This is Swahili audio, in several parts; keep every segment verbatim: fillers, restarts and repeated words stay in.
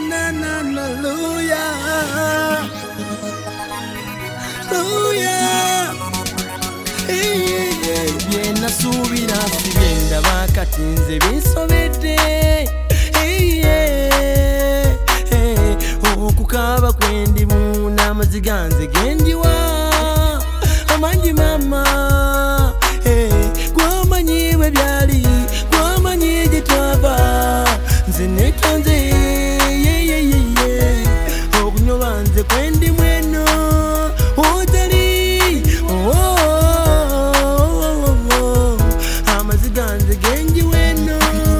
na na na hallelujah hallelujah Biena subira sibenda bakatinze binsobedde okukaba kwendimu n'amaziganze gendiwa amanyi mama gwamanyiwe byali gwamanyi gye twava nze netonze okunyoba nze kwendimu eno otali amaziganze gendiwa eno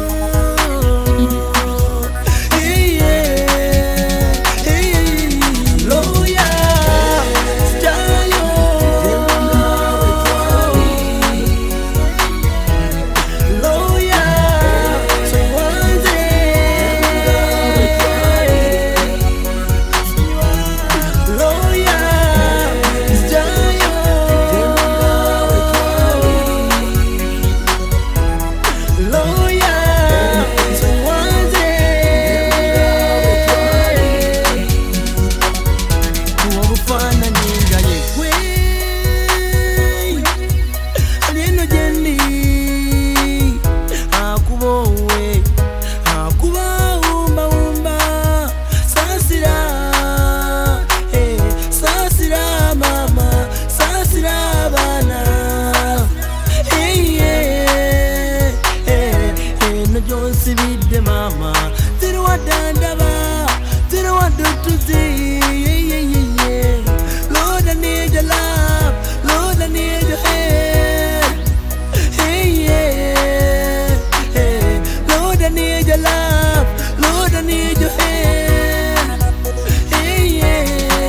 sibidde mama tiri wadandaba tiri wadutuzi Lord I need your love Lord I need your hand hey yeah hey Lord I need your love Lord I need your hand hey yeah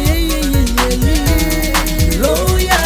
hallelujah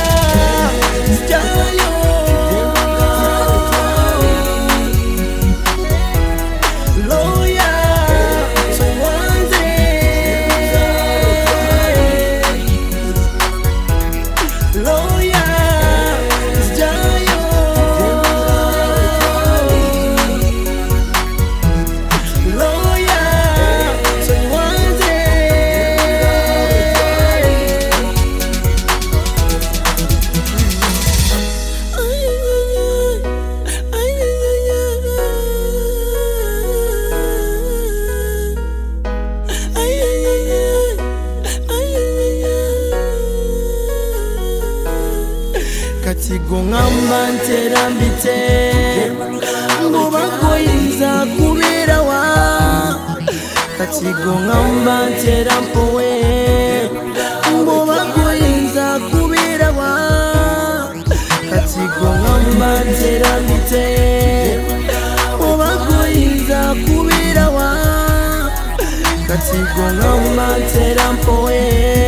kati gongamba ntera mbite ngoba koyinza kubeera wa kati gongamba ntera mpowe ngoba koyinza kubeera wa kati gongamba ntera mbite ngoba koyinza kubeera wa kati gongamba ntera mpowe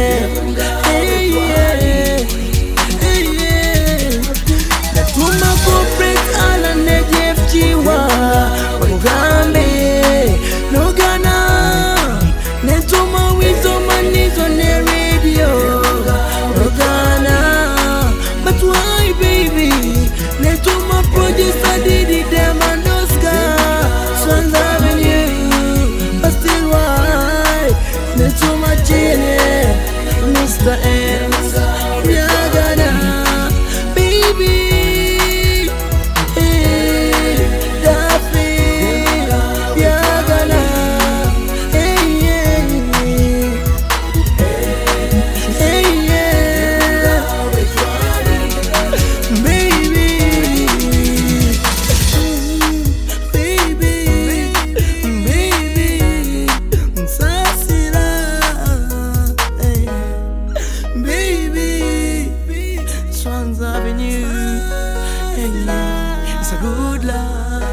Mister Ends, Yagana, baby, hey, Daffy, Yagana, hey, yeah, hey, yeah, baby, baby, baby, Sasira. Baby, Swans Avenue, hey, it's a good life.